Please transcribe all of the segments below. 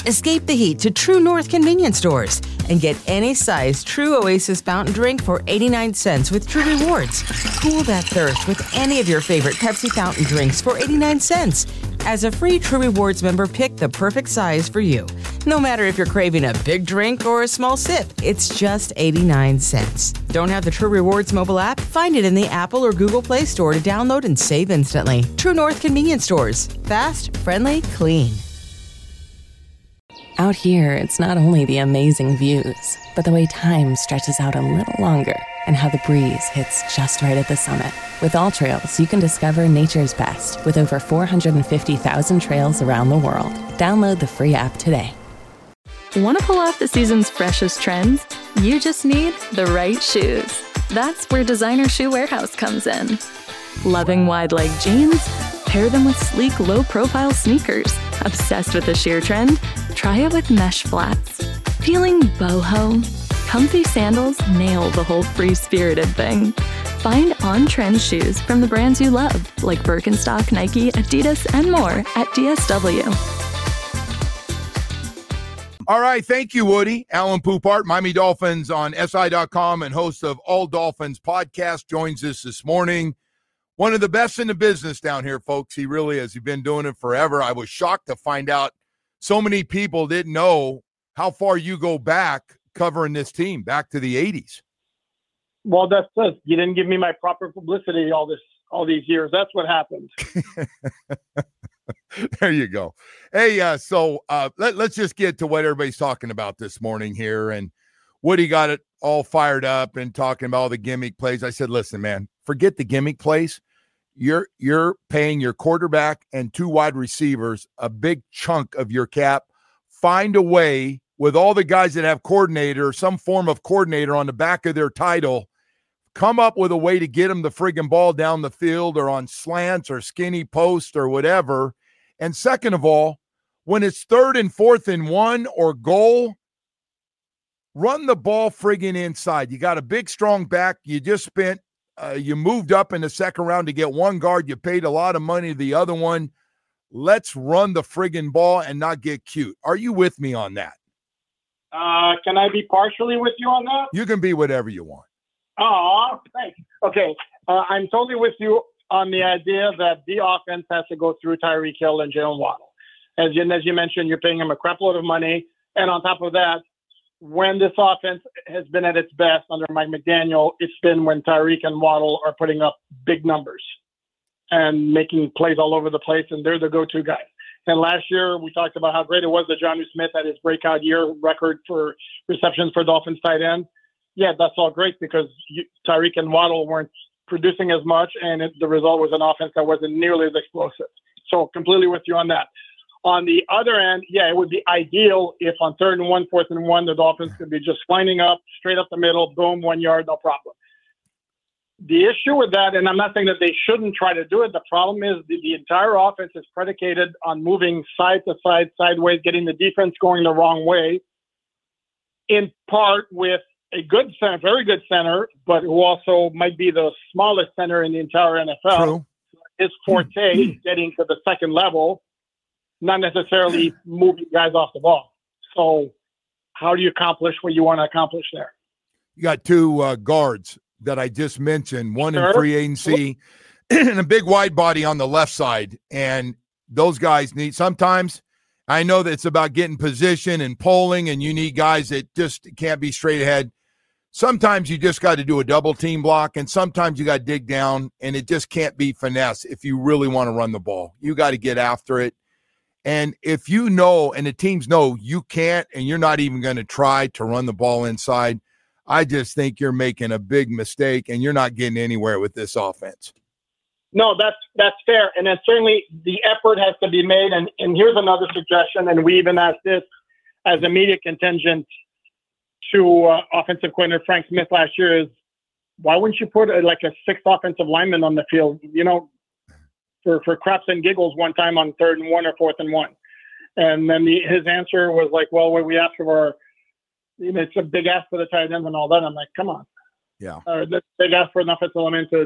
Escape the heat to True North convenience stores and get any size True Oasis fountain drink for 89 cents with True Rewards. Cool that thirst with any of your favorite Pepsi fountain drinks for 89 cents. As a free True Rewards member, pick the perfect size for you. No matter if you're craving a big drink or a small sip, it's just 89 cents. Don't have the True Rewards mobile app? Find it in the Apple or Google Play Store to download and save instantly. True North convenience stores. Fast, friendly, clean. Out here, it's not only the amazing views, but the way time stretches out a little longer and how the breeze hits just right at the summit. With AllTrails, you can discover nature's best with over 450,000 trails around the world. Download the free app today. Want to pull off the season's freshest trends? You just need the right shoes. That's where Designer Shoe Warehouse comes in. Loving wide leg jeans? Pair them with sleek, low-profile sneakers. Obsessed with the sheer trend? Try it with mesh flats. Feeling boho? Comfy sandals nail the whole free-spirited thing. Find on-trend shoes from the brands you love, like Birkenstock, Nike, Adidas, and more at DSW. All right, thank you, Woody. Alan Poupart, Miami Dolphins on SI.com and host of All Dolphins podcast, joins us this morning. One of the best in the business down here, folks. He really is. He's been doing it forever. I was shocked to find out so many people didn't know how far you go back covering this team, back to the 80s. Well, that's it. You didn't give me my proper publicity all these years. That's what happened. There you go. Hey, so let's just get to what everybody's talking about this morning here. And Woody got it all fired up and talking about all the gimmick plays. I said, listen, man, forget the gimmick plays. You're paying your quarterback and 2 wide receivers a big chunk of your cap. Find a way with all the guys that have coordinator, some form of coordinator on the back of their title, come up with a way to get them the friggin' ball down the field or on slants or skinny post or whatever. And second of all, when it's 3rd and 4th and 1 or goal, run the ball friggin' inside. You got a big, strong back. You just spent you moved up in the second round to get 1 guard. You paid a lot of money to the other one. Let's run the friggin' ball and not get cute. Are you with me on that? Can I be partially with you on that? You can be whatever you want. Oh, thanks. Okay. I'm totally with you on the idea that the offense has to go through Tyreek Hill and Jalen Waddle. As you mentioned, you're paying him a crap load of money. And on top of that, when this offense has been at its best under Mike McDaniel, it's been when Tyreek and Waddle are putting up big numbers and making plays all over the place, and they're the go-to guys. And last year, we talked about how great it was that Jonnu Smith had his breakout year record for receptions for Dolphins tight end. Yeah, that's all great because Tyreek and Waddle weren't producing as much, and the result was an offense that wasn't nearly as explosive. So completely with you on that. On the other end, yeah, it would be ideal if on 3rd and 1, 4th and 1, the Dolphins could be just lining up, straight up the middle, boom, 1 yard, no problem. The issue with that, and I'm not saying that they shouldn't try to do it, the problem is the entire offense is predicated on moving side to side, sideways, getting the defense going the wrong way, in part with a good center, very good center, but who also might be the smallest center in the entire NFL. True. His forte is getting to the second level, not necessarily moving guys off the ball. So how do you accomplish what you want to accomplish there? You got 2 guards that I just mentioned, one in free agency and a big wide body on the left side. And those guys need sometimes – I know that it's about getting position and polling, and you need guys that just can't be straight ahead. Sometimes you just got to do a double team block, and sometimes you got to dig down, and it just can't be finesse if you really want to run the ball. You got to get after it. And if you know, and the teams know you can't, and you're not even going to try to run the ball inside, I just think you're making a big mistake, and you're not getting anywhere with this offense. No, that's fair. And then certainly the effort has to be made. And here's another suggestion, and we even asked this as a media contingent to offensive coordinator Frank Smith last year, is why wouldn't you put a 6th offensive lineman on the field, for craps and giggles one time on 3rd and 1 or 4th and 1. And then his answer was like, well, when we asked for, it's a big ask for the tight ends and all that. I'm like, come on. Yeah. That's a big ask for an offensive lineman to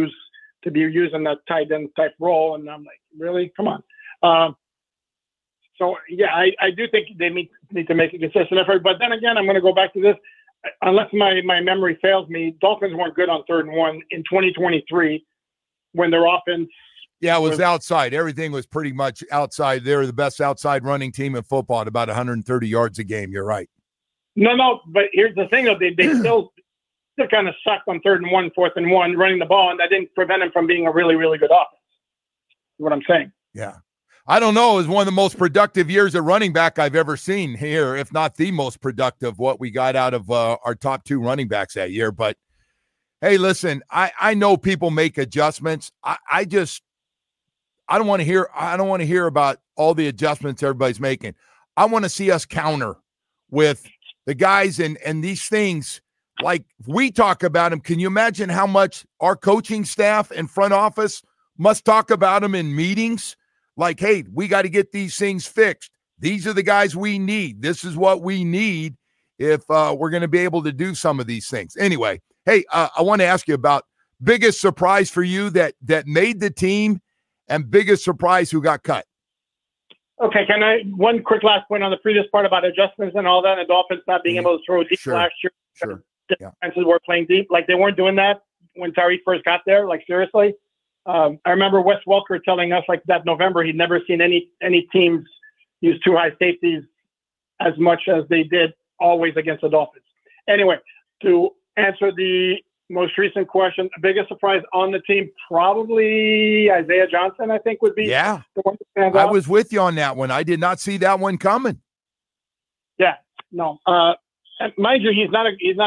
be using that tight end type role. And I'm like, really? Come on. So, yeah, I do think they need to make a consistent effort. But then again, I'm going to go back to this. Unless my memory fails me, Dolphins weren't good on 3rd and 1 in 2023 when their offense. Yeah, it was outside. Everything was pretty much outside. They were the best outside running team in football at about 130 yards a game. You're right. No, but here's the thing, though. They still kind of sucked on 3rd and 1, 4th and 1, running the ball, and that didn't prevent them from being a really, really good offense. Is what I'm saying. Yeah. I don't know. It was one of the most productive years at running back I've ever seen here, if not the most productive, what we got out of our top 2 running backs that year. But, hey, listen, I know people make adjustments. I don't want to hear about all the adjustments everybody's making. I want to see us counter with the guys and these things. Like we talk about them. Can you imagine how much our coaching staff and front office must talk about them in meetings? Like, hey, we got to get these things fixed. These are the guys we need. This is what we need if we're going to be able to do some of these things. Anyway, hey, I want to ask you about biggest surprise for you that made the team and biggest surprise who got cut. Okay, one quick last point on the previous part about adjustments and all that, and the Dolphins not being able to throw deep last year. Sure. Defenses were playing deep. Like, they weren't doing that when Tyreek first got there. Like, seriously. I remember Wes Welker telling us, like, that November he'd never seen any teams use 2 high safeties as much as they did always against the Dolphins. Anyway, to answer the most recent question, the biggest surprise on the team, probably Isaiah Johnson, I think, would be the one that stands out. I was with you on that one. I did not see that one coming. Yeah, no. Mind you, he's not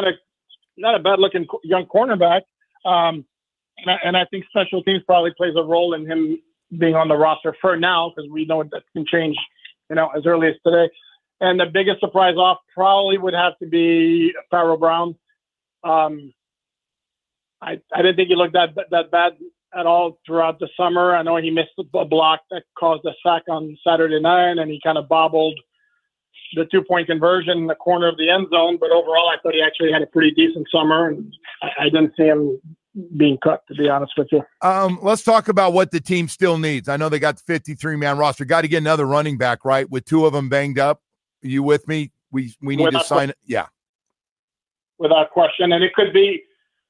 a bad-looking young cornerback. And I think special teams probably plays a role in him being on the roster for now, because we know that can change, as early as today. And the biggest surprise off probably would have to be Pharaoh Brown. I didn't think he looked that bad at all throughout the summer. I know he missed a block that caused a sack on Saturday night, and he kind of bobbled the 2-point conversion in the corner of the end zone. But overall, I thought he actually had a pretty decent summer, and I didn't see him being cut, to be honest with you. Let's talk about what the team still needs. I know they got the 53-man roster. Got to get another running back, right? With 2 of them banged up. Are you with me? We need to sign it. Yeah. Without question. And it could be,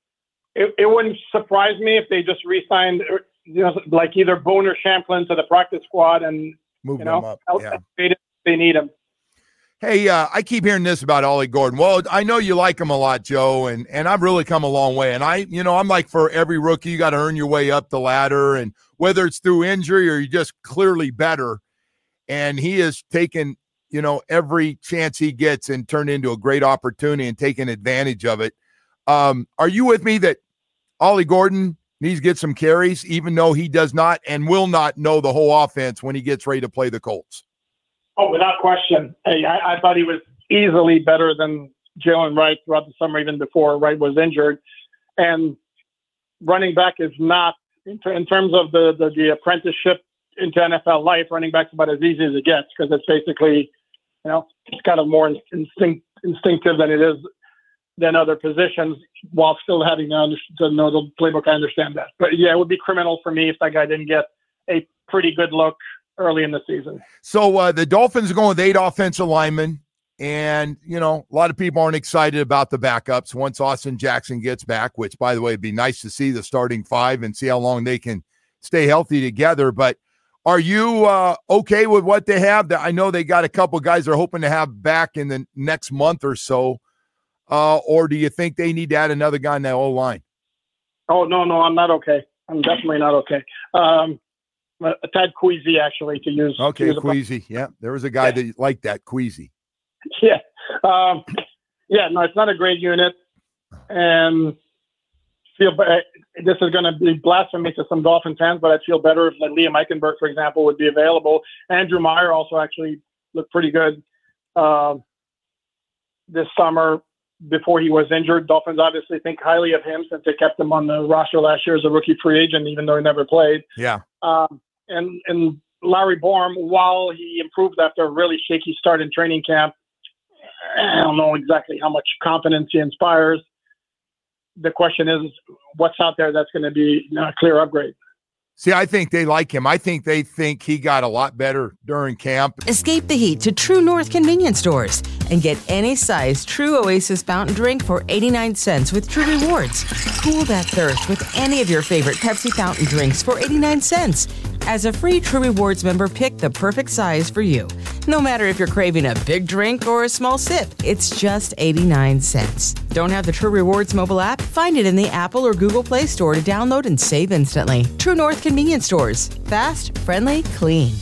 it wouldn't surprise me if they just re-signed, like either Boone or Champlin to the practice squad and move them up. Yeah. They need him. Hey, I keep hearing this about Ollie Gordon. Well, I know you like him a lot, Joe, and I've really come a long way. And I'm like, for every rookie, you got to earn your way up the ladder, and whether it's through injury or you're just clearly better. And he has taken, every chance he gets and turned into a great opportunity and taken advantage of it. Are you with me that Ollie Gordon needs to get some carries, even though he does not and will not know the whole offense when he gets ready to play the Colts? Oh, without question. Hey, I thought he was easily better than Jalen Wright throughout the summer, even before Wright was injured. And running back is not, in terms of the apprenticeship into NFL life, running back's about as easy as it gets, because it's basically, it's kind of more instinctive than it is than other positions, while still having to know the playbook. I understand that. But, yeah, it would be criminal for me if that guy didn't get a pretty good look early in the season. So the Dolphins are going with 8 offensive linemen, and, a lot of people aren't excited about the backups once Austin Jackson gets back, which, by the way, it'd be nice to see the starting 5 and see how long they can stay healthy together. But are you okay with what they have? I know they got a couple guys they're hoping to have back in the next month or so, or do you think they need to add another guy in that O-line? Oh, no, I'm not okay. I'm definitely not okay. Tad Queasy, actually, to use. Okay, Queasy. Yeah, there was a guy that liked that, Queasy. Yeah. No, it's not a great unit. And this is going to be blasphemy to some Dolphin fans, but I'd feel better if Liam Eichenberg, for example, would be available. Andrew Meyer also actually looked pretty good this summer before he was injured. Dolphins obviously think highly of him since they kept him on the roster last year as a rookie free agent, even though he never played. Yeah. And Larry Borum, while he improved after a really shaky start in training camp, I don't know exactly how much confidence he inspires. The question is, what's out there that's going to be a clear upgrade? See, I think they like him. I think they think he got a lot better during camp. Escape the heat to True North convenience stores and get any size True Oasis fountain drink for 89 cents with True Rewards. Cool that thirst with any of your favorite Pepsi fountain drinks for 89 cents. As a free True Rewards member, pick the perfect size for you. No matter if you're craving a big drink or a small sip, it's just 89 cents. Don't have the True Rewards mobile app? Find it in the Apple or Google Play Store to download and save instantly. True North convenience stores. Fast, friendly, clean.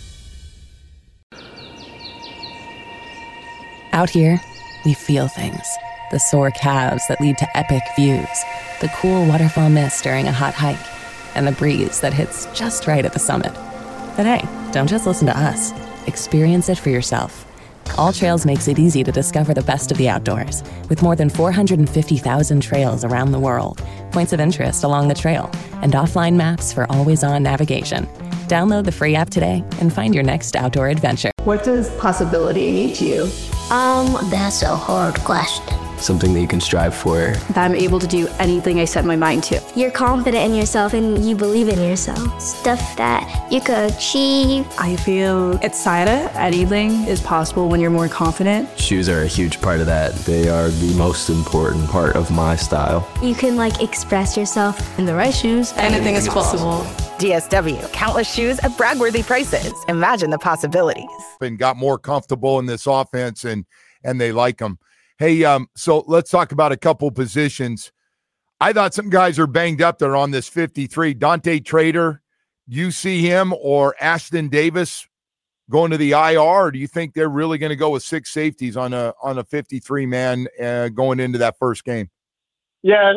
Out here, we feel things. The sore calves that lead to epic views, the cool waterfall mist during a hot hike, and the breeze that hits just right at the summit. But hey, don't just listen to us. Experience it for yourself. All Trails makes it easy to discover the best of the outdoors, with more than 450,000 trails around the world, points of interest along the trail, and offline maps for always-on navigation. Download the free app today and find your next outdoor adventure. What does possibility mean to you? That's a hard question. Something that you can strive for. That I'm able to do anything I set my mind to. You're confident in yourself and you believe in yourself. Stuff that you could achieve. I feel excited. Anything is possible when you're more confident. Shoes are a huge part of that. They are the most important part of my style. You can express yourself. In the right shoes, anything is possible. DSW, countless shoes at brag-worthy prices. Imagine the possibilities. And got more comfortable in this offense, and they like him. Hey, so let's talk about a couple positions. I thought some guys are banged up there on this 53. Dante Trader, you see him or Ashton Davis going to the IR, or do you think they're really going to go with 6 safeties on a 53-man going into that first game? Yeah,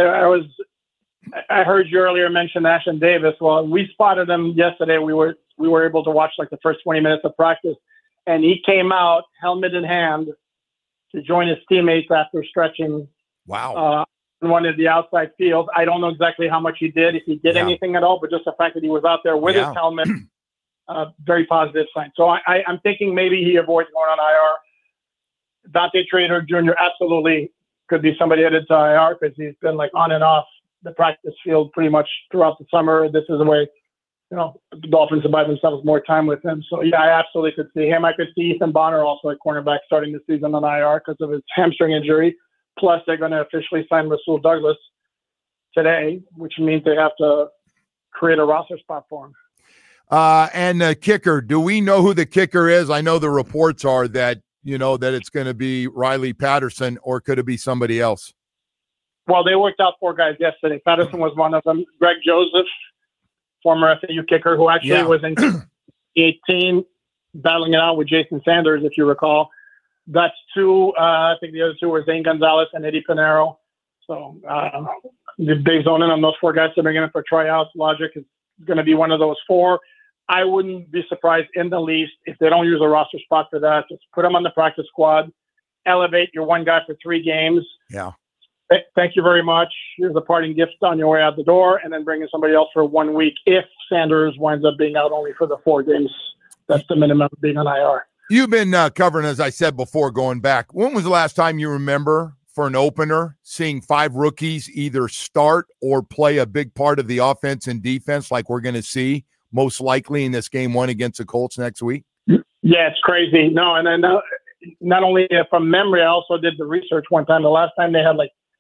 I heard you earlier mention Ashton Davis. Well, we spotted him yesterday. We were able to watch the first 20 minutes of practice, and he came out helmet in hand to join his teammates after stretching. Wow. In one of the outside fields. I don't know exactly how much he did, if he did anything at all, but just the fact that he was out there with his helmet, very positive sign. So I'm thinking maybe he avoids going on IR. Dante Trader Jr. absolutely could be somebody headed to IR because he's been on and off the practice field pretty much throughout the summer. This is the way, the Dolphins have buy themselves more time with him. So, yeah, I absolutely could see him. I could see Ethan Bonner also at cornerback starting the season on IR because of his hamstring injury. Plus, they're going to officially sign Rasul Douglas today, which means they have to create a roster spot for him. And the kicker, do we know who the kicker is? I know the reports are that, that it's going to be Riley Patterson, or could it be somebody else? Well, they worked out 4 guys yesterday. Patterson was one of them. Greg Joseph, former FAU kicker, who actually was in 18 battling it out with Jason Sanders, if you recall. That's 2. I think the other 2 were Zane Gonzalez and Eddie Pinero. So they've zoned in on those 4 guys to bring in for tryouts. Logic is going to be one of those 4. I wouldn't be surprised in the least if they don't use a roster spot for that. Just put them on the practice squad. Elevate your one guy for 3 games. Yeah. Thank you very much. Here's a parting gift on your way out the door, and then bring in somebody else for 1 week if Sanders winds up being out only for the 4 games. That's the minimum of being on IR. You've been covering, as I said before, going back. When was the last time you remember for an opener seeing 5 rookies either start or play a big part of the offense and defense like we're going to see most likely in this game 1 against the Colts next week? Yeah, it's crazy. No, and then not only from memory, I also did the research one time. The last time they had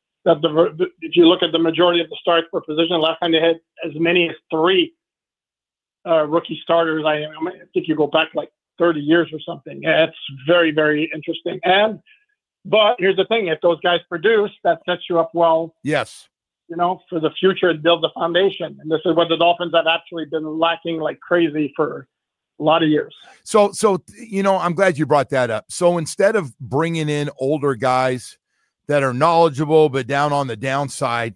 if you look at the majority of the starts per position, last time they had as many as 3 rookie starters. I think you go back 30 years or something. Yeah, it's very, very interesting. But here's the thing: if those guys produce, that sets you up well. Yes. For the future and build the foundation. And this is what the Dolphins have actually been lacking like crazy for a lot of years. So I'm glad you brought that up. So instead of bringing in older guys that are knowledgeable but down on the downside,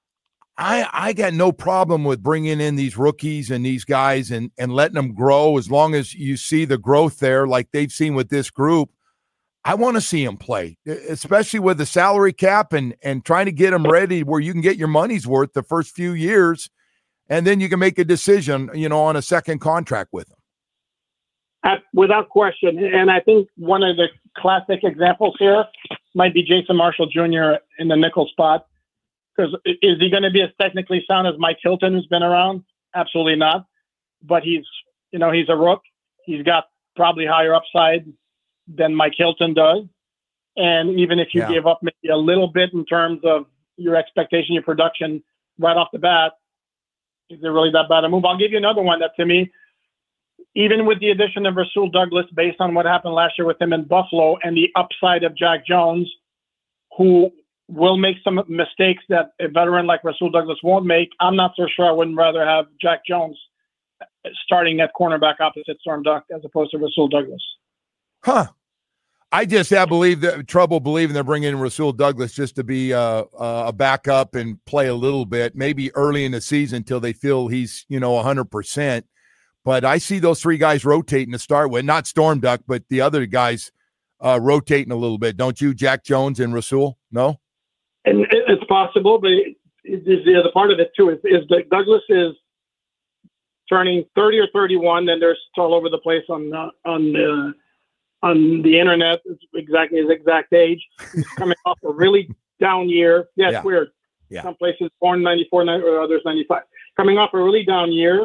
I got no problem with bringing in these rookies and these guys and letting them grow as long as you see the growth there like they've seen with this group. I want to see them play, especially with the salary cap and trying to get them ready where you can get your money's worth the first few years, and then you can make a decision, on a second contract with them. Without question. And I think one of the classic examples here might be Jason Marshall Jr. in the nickel spot. Because is he going to be as technically sound as Mike Hilton, who's been around absolutely not. But he's a rook. He's got probably higher upside than Mike Hilton does. And even if you give up maybe a little bit in terms of your expectation, your production right off the bat, is it really that bad a move? I'll give you another one that, to me, even with the addition of Rasul Douglas, based on what happened last year with him in Buffalo and the upside of Jack Jones, who will make some mistakes that a veteran like Rasul Douglas won't make, I'm not so sure I wouldn't rather have Jack Jones starting at cornerback opposite Storm Duck as opposed to Rasul Douglas. Huh. I just have trouble believing they're bringing in Rasul Douglas just to be a backup and play a little bit, maybe early in the season until they feel he's 100%. But I see those three guys rotating to start with, not Storm Duck, but the other guys rotating a little bit, don't you? Jack Jones and Rasul? No? And it's possible, but the other part of it too is that Douglas is turning 30 or 31, and they're all over the place on the internet. It's exactly his exact age. He's coming off a really down year. Yeah, it's weird. Yeah. Some places born 94, or others 95. Coming off a really down year.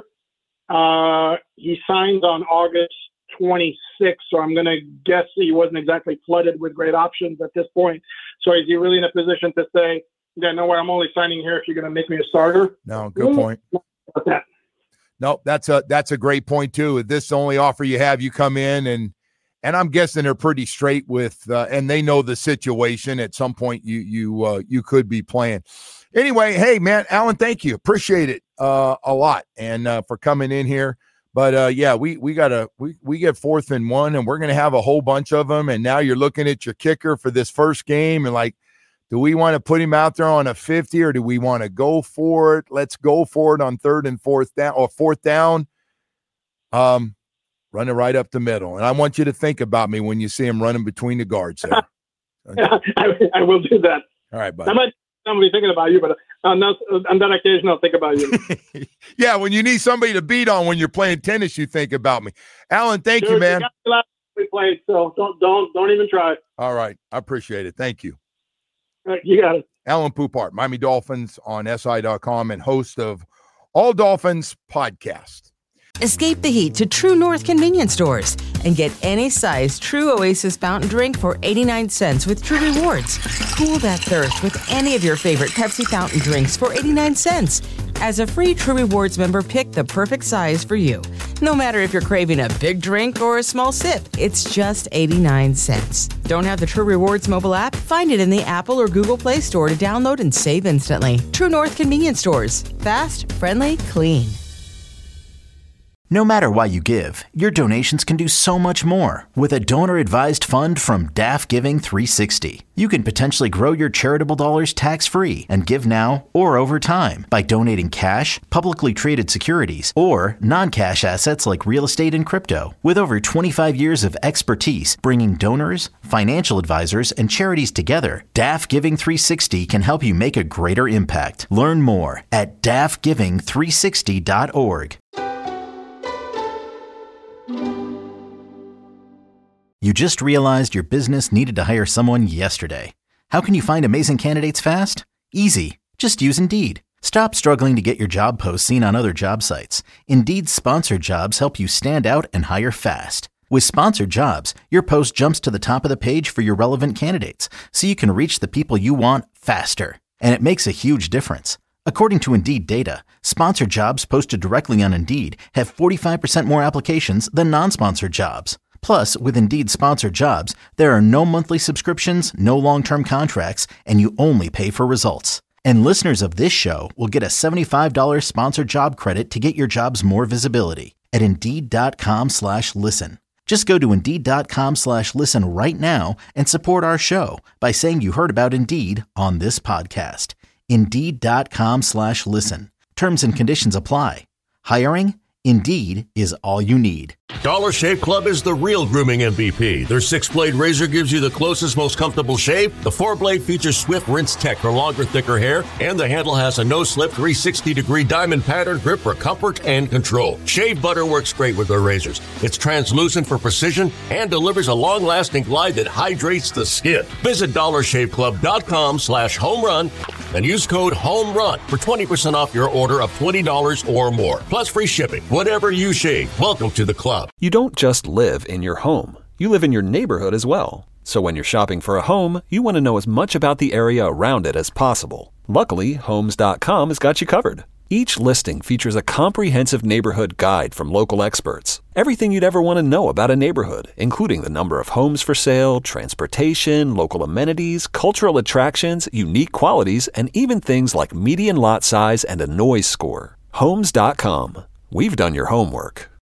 He signed on August 26th, so I'm going to guess he wasn't exactly flooded with great options at this point. So is he really in a position to say, yeah, no way, I'm only signing here if you're going to make me a starter? No, good point. No, that's a great point too. If this is the only offer you have, you come in and I'm guessing they're pretty straight with, and they know the situation. At some point, you could be playing. Anyway, hey man, Alan, thank you, appreciate it a lot, and for coming in here. But we get 4th and 1, and we're gonna have a whole bunch of them. And now you're looking at your kicker for this first game, and like, do we want to put him out there on a 50, or do we want to go for it? Let's go for it on 3rd and 4th down, or 4th down. Running right up the middle. And I want you to think about me when you see him running between the guards there. Yeah, I will do that. All right, buddy. I might be thinking about you, but on that occasion, I'll think about you. Yeah, when you need somebody to beat on when you're playing tennis, you think about me. Alan, thank you, man. We played, so don't even try. All right. I appreciate it. Thank you. All right, you got it. Alan Poupart, Miami Dolphins on SI.com and host of All Dolphins podcast. Escape the heat to True North convenience stores and get any size True Oasis fountain drink for 89 cents with True Rewards. Cool that thirst with any of your favorite Pepsi fountain drinks for 89 cents. As a free True Rewards member, pick the perfect size for you. No matter if you're craving a big drink or a small sip, it's just 89 cents. Don't have the True Rewards mobile app? Find it in the Apple or Google Play Store to download and save instantly. True North convenience stores. Fast, friendly, clean. No matter why you give, your donations can do so much more. With a donor-advised fund from DAF Giving 360, you can potentially grow your charitable dollars tax-free and give now or over time by donating cash, publicly traded securities, or non-cash assets like real estate and crypto. With over 25 years of expertise bringing donors, financial advisors, and charities together, DAF Giving 360 can help you make a greater impact. Learn more at dafgiving360.org. You just realized your business needed to hire someone yesterday. How can you find amazing candidates fast? Easy. Just use Indeed. Stop struggling to get your job posts seen on other job sites. Indeed's sponsored jobs help you stand out and hire fast. With sponsored jobs, your post jumps to the top of the page for your relevant candidates, so you can reach the people you want faster. And it makes a huge difference. According to Indeed data, sponsored jobs posted directly on Indeed have 45% more applications than non-sponsored jobs. Plus, with Indeed sponsored jobs, there are no monthly subscriptions, no long-term contracts, and you only pay for results. And listeners of this show will get a $75 sponsored job credit to get your jobs more visibility at Indeed.com/listen. Just go to Indeed.com/listen right now and support our show by saying you heard about Indeed on this podcast. Indeed.com/listen. Terms and conditions apply. Hiring? Indeed is all you need. Dollar Shave Club is the real grooming MVP. Their 6-blade razor gives you the closest, most comfortable shave. The 4-blade features Swift Rinse Tech for longer, thicker hair. And the handle has a no-slip 360-degree diamond pattern grip for comfort and control. Shave butter works great with their razors. It's translucent for precision and delivers a long-lasting glide that hydrates the skin. Visit DollarShaveClub.com/home run and use code HOMERUN for 20% off your order of $20 or more, plus free shipping. Whatever you shave, welcome to the club. You don't just live in your home. You live in your neighborhood as well. So when you're shopping for a home, you want to know as much about the area around it as possible. Luckily, Homes.com has got you covered. Each listing features a comprehensive neighborhood guide from local experts. Everything you'd ever want to know about a neighborhood, including the number of homes for sale, transportation, local amenities, cultural attractions, unique qualities, and even things like median lot size and a noise score. Homes.com. We've done your homework.